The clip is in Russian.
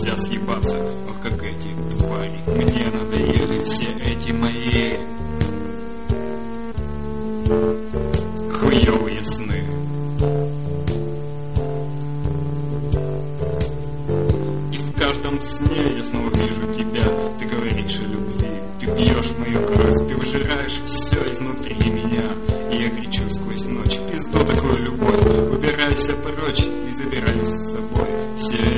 нельзя съебаться. Ох, как эти твари, мне надоели все эти мои хуёвые сны. И в каждом сне я снова вижу тебя. Ты говоришь о любви, ты пьешь мою кровь, ты выжираешь все изнутри меня. И я кричу сквозь ночь: пизду такую любовь, убирайся прочь и забирай с собой все